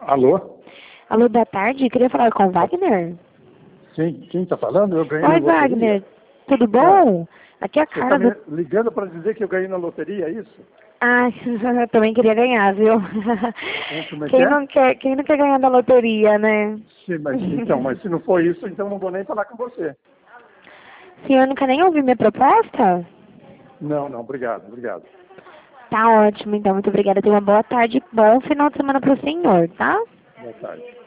Alô? Alô, boa tarde. Queria falar com o Wagner. Sim, quem está falando? Eu ganhei Oi, na loteria. Wagner. Tudo bom? Aqui é a Você está Carla me ligando para dizer que eu ganhei na loteria, é isso? Ah, eu também queria ganhar, viu? Como é que é? Quem não quer ganhar da loteria, né? Sim, mas se não for isso, então não vou nem falar com você. O senhor não quer nem ouvir minha proposta? Não, obrigado. Tá ótimo, então. Muito obrigada. Tenha uma boa tarde, bom final de semana pro senhor, tá? Boa tarde.